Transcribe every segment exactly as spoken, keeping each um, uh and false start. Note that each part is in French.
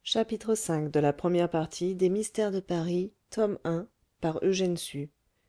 chapitre cinq de la première partie des Mystères de Paris, tome un, par Eugène Sue.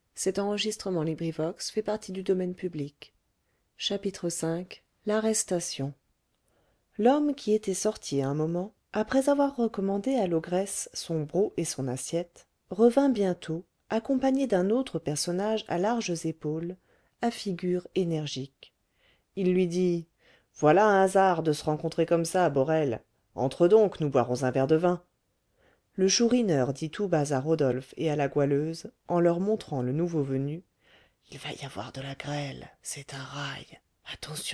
Chapitre cinq l'arrestation. L'homme qui était sorti un moment, après avoir recommandé à l'ogresse son broc et son assiette, revint bientôt, accompagné d'un autre personnage à larges épaules, à figure énergique. Il lui dit: voilà un hasard de se rencontrer comme ça, Borel. Entre donc, nous boirons un verre de vin. Le chourineur dit tout bas à Rodolphe et à la goualeuse, en leur montrant le nouveau venu: il va y avoir de la grêle, c'est un raille. Attention.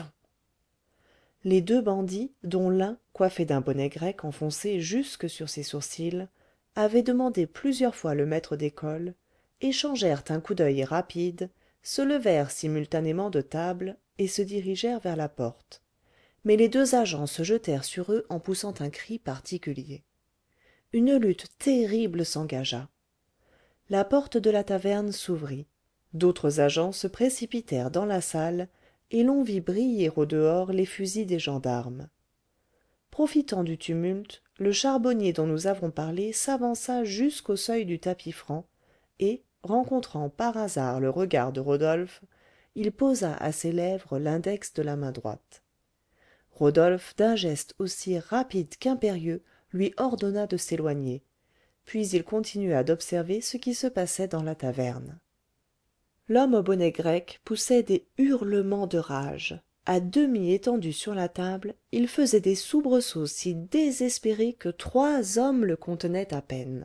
Les deux bandits, dont l'un, coiffé d'un bonnet grec enfoncé jusque sur ses sourcils, avait demandé plusieurs fois le maître d'école, échangèrent un coup d'oeil rapide, se levèrent simultanément de table et se dirigèrent vers la porte. Mais les deux agents se jetèrent sur eux en poussant un cri particulier. Une lutte terrible s'engagea. La porte de la taverne s'ouvrit. D'autres agents se précipitèrent dans la salle, et l'on vit briller au dehors les fusils des gendarmes. Profitant du tumulte, le charbonnier dont nous avons parlé s'avança jusqu'au seuil du tapis franc, et, rencontrant par hasard le regard de Rodolphe, il posa à ses lèvres l'index de la main droite. Rodolphe, d'un geste aussi rapide qu'impérieux, lui ordonna de s'éloigner. Puis il continua d'observer ce qui se passait dans la taverne. L'homme au bonnet grec poussait des hurlements de rage. À demi étendu sur la table, il faisait des soubresauts si désespérés que trois hommes le contenaient à peine.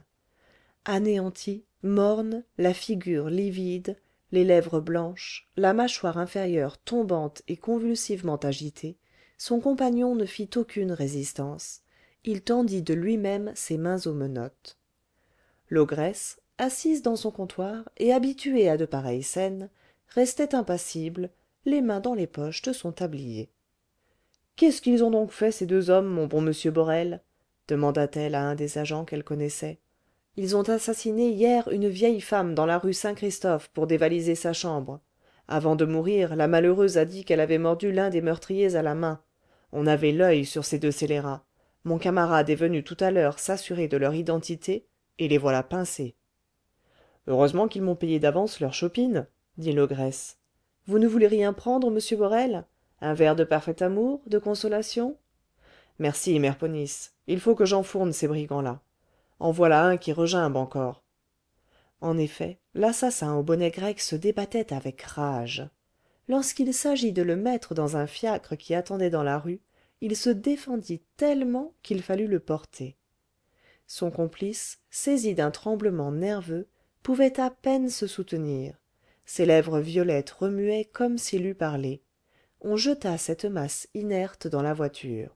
Anéanti, morne, la figure livide, les lèvres blanches, la mâchoire inférieure tombante et convulsivement agitée, son compagnon ne fit aucune résistance. Il tendit de lui-même ses mains aux menottes. L'ogresse, assise dans son comptoir et habituée à de pareilles scènes, restait impassible, les mains dans les poches de son tablier. qu'est-ce qu'ils ont donc fait, ces deux hommes, mon bon monsieur borel demanda-t-elle à un des agents qu'elle connaissait. Ils ont assassiné hier une vieille femme dans la rue saint-christophe pour dévaliser sa chambre. Avant de mourir, la malheureuse a dit qu'elle avait mordu l'un des meurtriers à la main. On avait l'oeil sur ces deux scélérats. Mon camarade est venu tout à l'heure s'assurer de leur identité, et les voilà pincés. Heureusement qu'ils m'ont payé d'avance leur chopine, dit l'ogresse. Vous ne voulez rien prendre, monsieur borel? Un verre de parfait amour, de consolation? Merci, mère ponisse. Il faut que j'enfourne ces brigands-là. En voilà un qui regimbe encore. En effet, l'assassin au bonnet grec se débattait avec rage. Lorsqu'il s'agit de le mettre dans un fiacre qui attendait dans la rue, il se défendit tellement qu'il fallut le porter. Son complice, saisi d'un tremblement nerveux, pouvait à peine se soutenir. Ses lèvres violettes remuaient comme s'il eût parlé. On jeta cette masse inerte dans la voiture.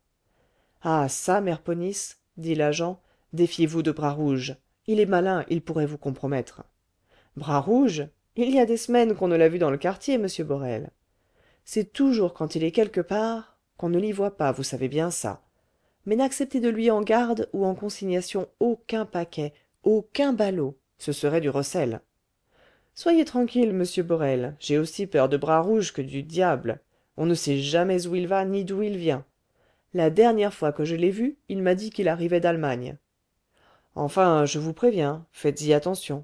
Ah çà, mère ponisse, dit l'agent, défiez-vous de bras rouge. Il est malin, il pourrait vous compromettre. Bras rouge? Il y a des semaines qu'on ne l'a vu dans le quartier, monsieur borel. C'est toujours quand il est quelque part qu'on ne l'y voit pas, vous savez bien ça. Mais n'acceptez de lui en garde ou en consignation aucun paquet, aucun ballot, ce serait du recel. Soyez tranquille, monsieur borel, j'ai aussi peur de bras rouge que du diable. On ne sait jamais où il va ni d'où il vient. La dernière fois que je l'ai vu, il m'a dit qu'il arrivait d'Allemagne. Enfin, je vous préviens, faites-y attention.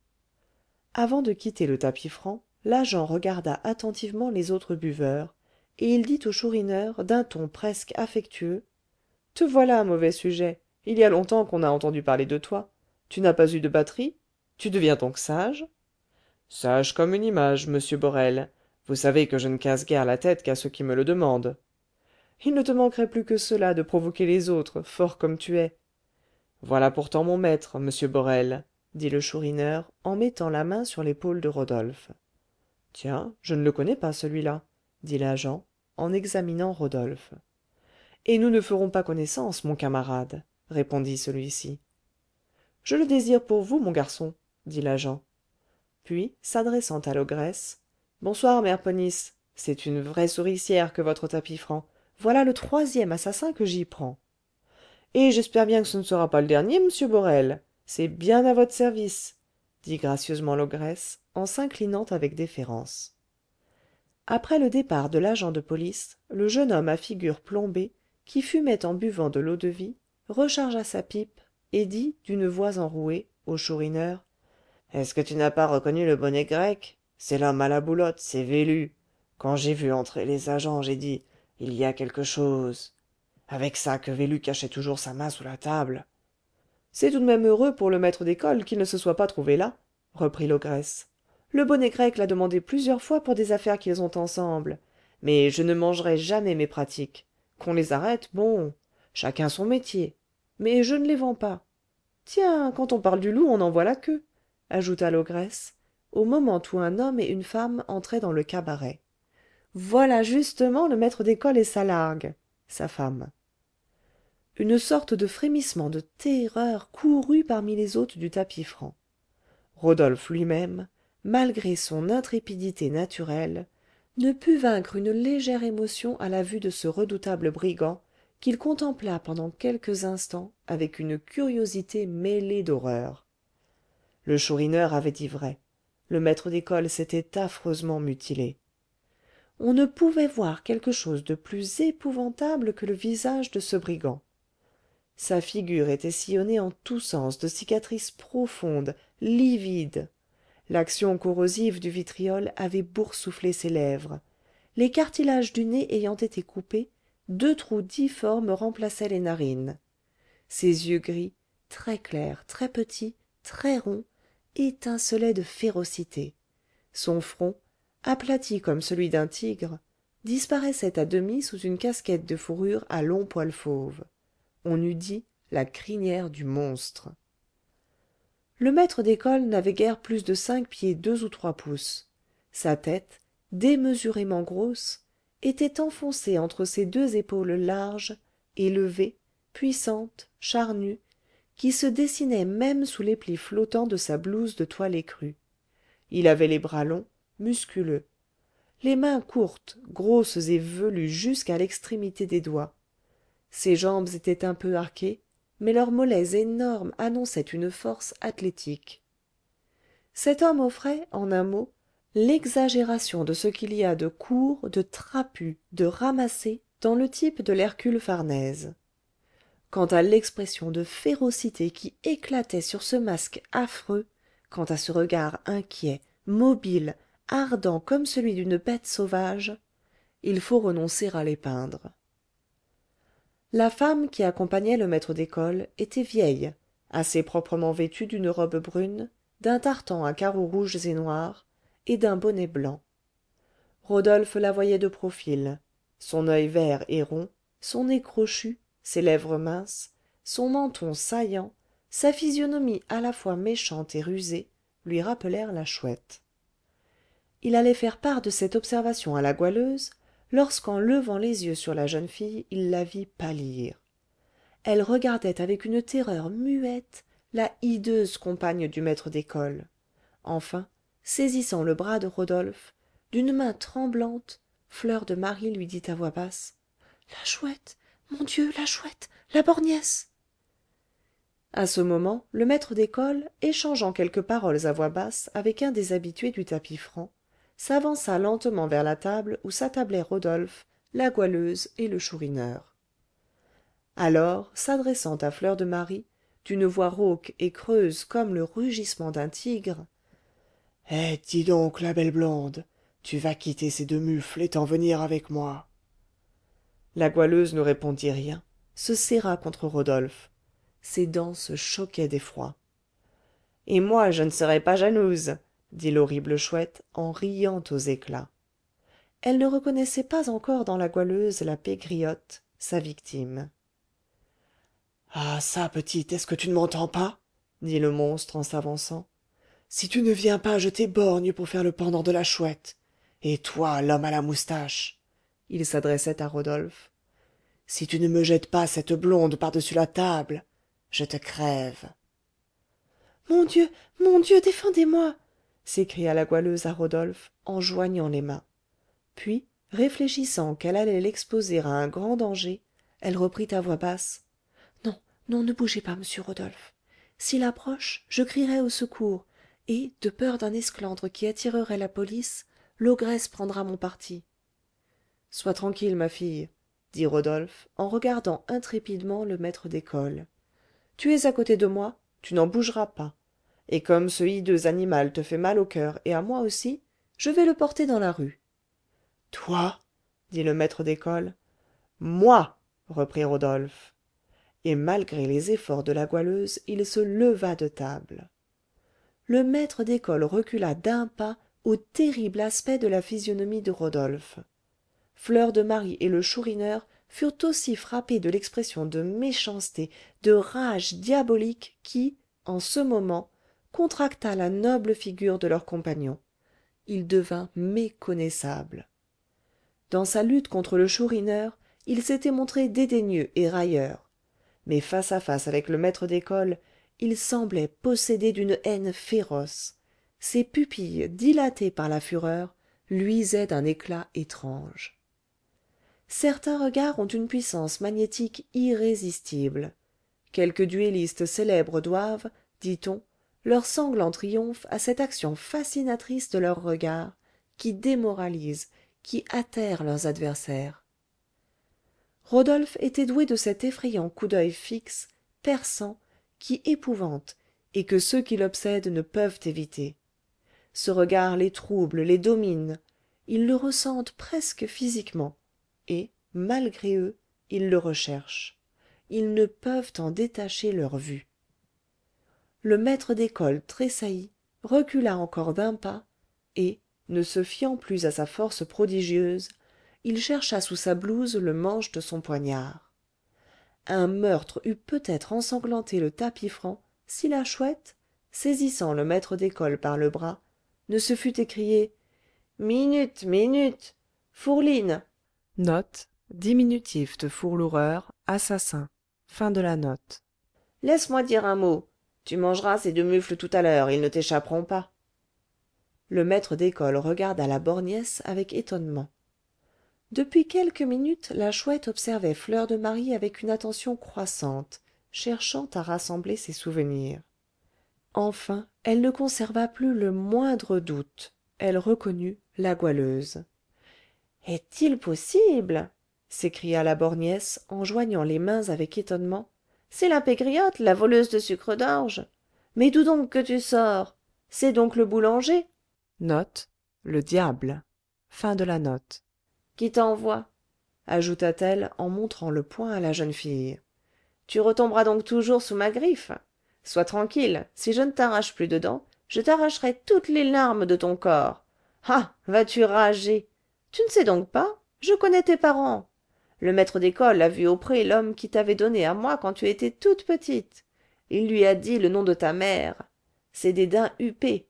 Avant de quitter le tapis franc, l'agent regarda attentivement les autres buveurs, et il dit au chourineur, d'un ton presque affectueux: te voilà un mauvais sujet. Il y a longtemps qu'on a entendu parler de toi. Tu n'as pas eu de batterie? Tu deviens donc sage? Sage comme une image, monsieur borel. Vous savez que je ne casse guère la tête qu'à ceux qui me le demandent. Il ne te manquerait plus que cela de provoquer les autres, fort comme tu es. Voilà pourtant mon maître, monsieur borel, dit le chourineur, en mettant la main sur l'épaule de rodolphe. Tiens, je ne le connais pas, celui-là, dit l'agent, en examinant rodolphe. Et nous ne ferons pas connaissance, mon camarade, répondit celui-ci. Je le désire pour vous, mon garçon, dit l'agent. Puis, s'adressant à l'ogresse: bonsoir, mère ponisse. C'est une vraie souricière que votre tapis franc. Voilà le troisième assassin que j'y prends. Et j'espère bien que ce ne sera pas le dernier, monsieur borel. C'est bien à votre service, dit gracieusement l'ogresse, en s'inclinant avec déférence. Après le départ de l'agent de police, le jeune homme à figure plombée, qui fumait en buvant de l'eau-de-vie, rechargea sa pipe et dit d'une voix enrouée au chourineur: est-ce que tu n'as pas reconnu le bonnet grec? C'est l'homme à la boulotte, c'est Vélu. Quand j'ai vu entrer les agents, j'ai dit: il y a quelque chose. Avec ça que Vélu cachait toujours sa main sous la table. C'est tout de même heureux pour le maître d'école qu'il ne se soit pas trouvé là, reprit l'ogresse. Le bonnet grec l'a demandé plusieurs fois pour des affaires qu'ils ont ensemble. Mais je ne mangerai jamais mes pratiques. Qu'on les arrête, bon. Chacun son métier. Mais je ne les vends pas. Tiens, quand on parle du loup, on en voit la queue, ajouta l'ogresse, au moment où un homme et une femme entraient dans le cabaret. Voilà justement le maître d'école et sa largue, sa femme. Une sorte de frémissement de terreur courut parmi les hôtes du tapis franc. Rodolphe lui-même, malgré son intrépidité naturelle, ne put vaincre une légère émotion à la vue de ce redoutable brigand qu'il contempla pendant quelques instants avec une curiosité mêlée d'horreur. Le chourineur avait dit vrai, le maître d'école s'était affreusement mutilé. On ne pouvait voir quelque chose de plus épouvantable que le visage de ce brigand. Sa figure était sillonnée en tous sens de cicatrices profondes, livides. L'action corrosive du vitriol avait boursouflé ses lèvres. Les cartilages du nez ayant été coupés, deux trous difformes remplaçaient les narines. Ses yeux gris, très clairs, très petits, très ronds, étincelaient de férocité. Son front, aplati comme celui d'un tigre, disparaissait à demi sous une casquette de fourrure à longs poils fauves. On eût dit la crinière du monstre. Le maître d'école n'avait guère plus de cinq pieds deux ou trois pouces. Sa tête, démesurément grosse, était enfoncée entre ses deux épaules larges, élevées, puissantes, charnues, qui se dessinaient même sous les plis flottants de sa blouse de toile écrue. Il avait les bras longs, musculeux, les mains courtes, grosses et velues jusqu'à l'extrémité des doigts. Ses jambes étaient un peu arquées, mais leurs mollets énormes annonçaient une force athlétique. Cet homme offrait, en un mot, l'exagération de ce qu'il y a de court, de trapu, de ramassé dans le type de l'Hercule Farnèse. Quant à l'expression de férocité qui éclatait sur ce masque affreux, quant à ce regard inquiet, mobile, ardent comme celui d'une bête sauvage, il faut renoncer à les peindre. La femme qui accompagnait le maître d'école était vieille, assez proprement vêtue d'une robe brune, d'un tartan à carreaux rouges et noirs, et d'un bonnet blanc. Rodolphe la voyait de profil. Son oeil vert et rond, son nez crochu, ses lèvres minces, son menton saillant, sa physionomie à la fois méchante et rusée, lui rappelèrent la chouette. Il allait faire part de cette observation à la goualeuse, lorsqu'en levant les yeux sur la jeune fille il la vit pâlir. Elle regardait avec une terreur muette la hideuse compagne du maître d'école. Enfin, saisissant le bras de Rodolphe, d'une main tremblante, Fleur de Marie lui dit à voix basse: la chouette, mon dieu, la chouette, la borgnesse. À ce moment, le maître d'école, échangeant quelques paroles à voix basse avec un des habitués du tapis franc, s'avança lentement vers la table où s'attablaient Rodolphe, la goualeuse et le chourineur. Alors, s'adressant à Fleur de Marie, d'une voix rauque et creuse comme le rugissement d'un tigre: eh, dis donc, la belle blonde, tu vas quitter ces deux mufles et t'en venir avec moi. La goualeuse ne répondit rien, se serra contre Rodolphe. Ses dents se choquaient d'effroi. Et moi, je ne serai pas jalouse, dit l'horrible chouette en riant aux éclats. Elle ne reconnaissait pas encore dans la goualeuse la pégriotte, sa victime. Ah çà, petite, est-ce que tu ne m'entends pas? dit le monstre en s'avançant. Si tu ne viens pas, je t'éborgne pour faire le pendant de la chouette. Et toi, l'homme à la moustache, il s'adressait à Rodolphe, si tu ne me jettes pas cette blonde par-dessus la table, je te crève. Mon dieu, mon dieu, défendez-moi, s'écria la goualeuse à Rodolphe en joignant les mains. Puis, réfléchissant qu'elle allait l'exposer à un grand danger, elle reprit à voix basse: non, non, ne bougez pas, monsieur Rodolphe. S'il approche, je crierai au secours, et, de peur d'un esclandre qui attirerait la police, l'ogresse prendra mon parti. Sois tranquille, ma fille. dit rodolphe en regardant intrépidement le maître d'école tu es à côté de moi tu n'en bougeras pas et comme ce hideux animal te fait mal au coeur et à moi aussi je vais le porter dans la rue toi dit le maître d'école moi reprit rodolphe et malgré les efforts de la goualeuse il se leva de table le maître d'école recula d'un pas au terrible aspect de la physionomie de rodolphe fleur de marie et le chourineur furent aussi frappés de l'expression de méchanceté de rage diabolique qui en ce moment contracta la noble figure de leur compagnon il devint méconnaissable dans sa lutte contre le chourineur il s'était montré dédaigneux et railleur mais face à face avec le maître d'école il semblait possédé d'une haine féroce ses pupilles dilatées par la fureur luisaient d'un éclat étrange certains regards ont une puissance magnétique irrésistible quelques duellistes célèbres doivent dit-on leur sanglant triomphe à cette action fascinatrice de leurs regards qui démoralise qui atterre leurs adversaires rodolphe était doué de cet effrayant coup d'oeil fixe perçant qui épouvante et que ceux qui l'obsèdent ne peuvent éviter ce regard les trouble les domine ils le ressentent presque physiquement et malgré eux ils le recherchent ils ne peuvent en détacher leur vue le maître d'école tressaillit recula encore d'un pas et ne se fiant plus à sa force prodigieuse il chercha sous sa blouse le manche de son poignard un meurtre eût peut-être ensanglanté le tapis franc si la chouette saisissant le maître d'école par le bras ne se fût écriée minute minute fourline laisse-moi dire un mot tu mangeras ces deux mufles tout à l'heure ils ne t'échapperont pas le maître d'école regarda la borgnesse avec étonnement depuis quelques minutes la chouette observait fleur de marie avec une attention croissante cherchant à rassembler ses souvenirs enfin elle ne conserva plus le moindre doute elle reconnut la goualeuse est-il possible s'écria la borgnesse en joignant les mains avec étonnement c'est la pégriotte la voleuse de sucre d'orge mais d'où donc que tu sors c'est donc le boulanger qui t'envoie ajouta-t-elle en montrant le poing à la jeune fille tu retomberas donc toujours sous ma griffe sois tranquille si je ne t'arrache plus de dents je t'arracherai toutes les larmes de ton corps ah vas-tu rager tu ne sais donc pas je connais tes parents le maître d'école a vu au pré l'homme qui t'avait donné à moi quand tu étais toute petite il lui a dit le nom de ta mère c'est des daims huppés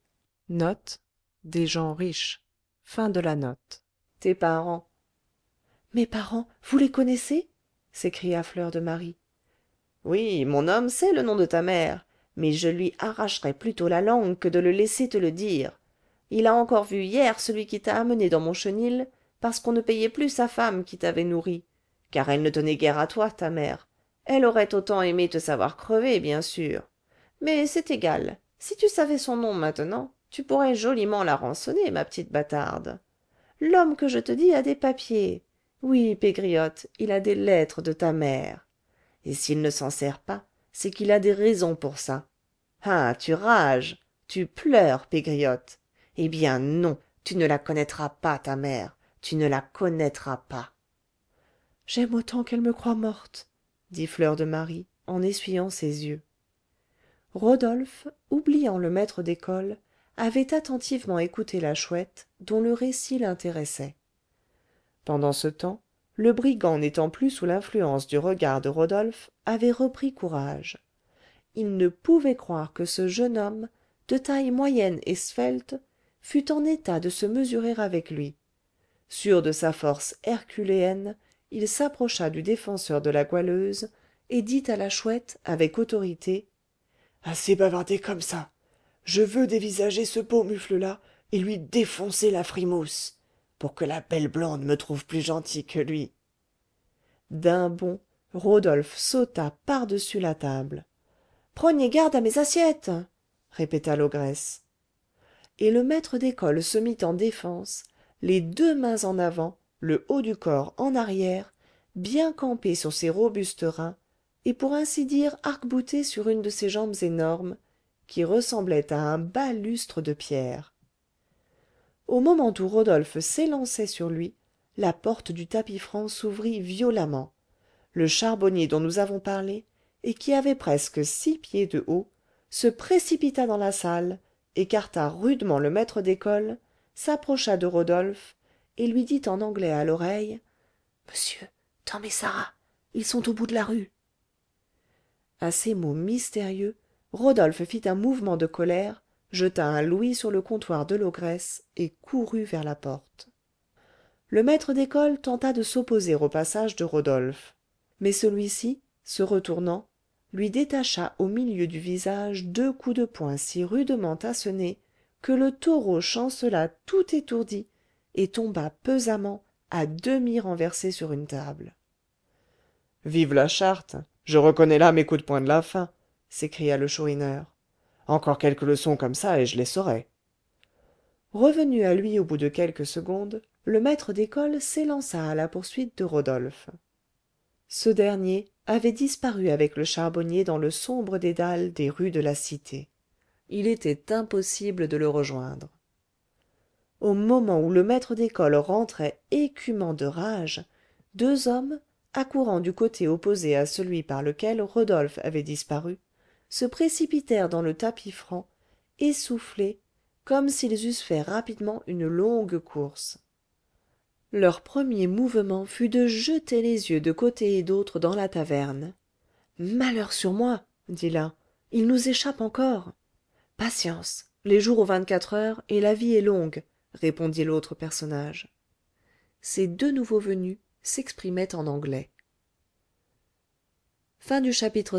tes parents mes parents vous les connaissez s'écria fleur de marie oui mon homme sait le nom de ta mère mais je lui arracherais plutôt la langue que de le laisser te le dire il a encore vu hier celui qui t'a amené dans mon chenil parce qu'on ne payait plus sa femme qui t'avait nourri car elle ne tenait guère à toi ta mère elle aurait autant aimé te savoir crever bien sûr mais c'est égal si tu savais son nom maintenant tu pourrais joliment la rançonner ma petite bâtarde l'homme que je te dis a des papiers oui pégriotte il a des lettres de ta mère et s'il ne s'en sert pas c'est qu'il a des raisons pour ça ah tu rages tu pleures pégriotte eh bien non tu ne la connaîtras pas ta mère tu ne la connaîtras pas j'aime autant qu'elle me croie morte dit fleur de marie en essuyant ses yeux rodolphe oubliant le maître d'école avait attentivement écouté la chouette dont le récit l'intéressait pendant ce temps le brigand n'étant plus sous l'influence du regard de rodolphe avait repris courage il ne pouvait croire que ce jeune homme de taille moyenne et svelte fût en état de se mesurer avec lui sûr de sa force herculéenne il s'approcha du défenseur de la goualeuse et dit à la chouette avec autorité assez bavardé comme ça je veux dévisager ce beau mufle là et lui défoncer la frimousse pour que la belle blonde me trouve plus gentil que lui d'un bond rodolphe sauta par-dessus la table prenez garde à mes assiettes répéta l'ogresse et le maître d'école se mit en défense les deux mains en avant le haut du corps en arrière bien campé sur ses robustes reins et pour ainsi dire arc-bouté sur une de ses jambes énormes qui ressemblait à un balustre de pierre au moment où rodolphe s'élançait sur lui la porte du tapis franc s'ouvrit violemment le charbonnier dont nous avons parlé et qui avait presque six pieds de haut se précipita dans la salle écarta rudement le maître d'école s'approcha de rodolphe et lui dit en anglais à l'oreille monsieur tom et sarah ils sont au bout de la rue à ces mots mystérieux rodolphe fit un mouvement de colère jeta un louis sur le comptoir de l'ogresse et courut vers la porte le maître d'école tenta de s'opposer au passage de rodolphe mais celui-ci se retournant lui détacha au milieu du visage deux coups de poing si rudement assenés que le taureau chancela tout étourdi et tomba pesamment à demi renversé sur une table vive la charte je reconnais là mes coups de poing de la fin s'écria le chourineur encore quelques leçons comme ça et je les saurais revenu à lui au bout de quelques secondes le maître d'école s'élança à la poursuite de rodolphe ce dernier avait disparu avec le charbonnier dans le sombre dédale des rues de la cité il était impossible de le rejoindre au moment où le maître d'école rentrait écumant de rage deux hommes accourant du côté opposé à celui par lequel rodolphe avait disparu se précipitèrent dans le tapis franc essoufflés comme s'ils eussent fait rapidement une longue course leur premier mouvement fut de jeter les yeux de côté et d'autre dans la taverne malheur sur moi dit l'un il nous échappe encore patience les jours ont vingt-quatre heures et la vie est longue répondit l'autre personnage ces deux nouveaux venus s'exprimaient en anglais chapitre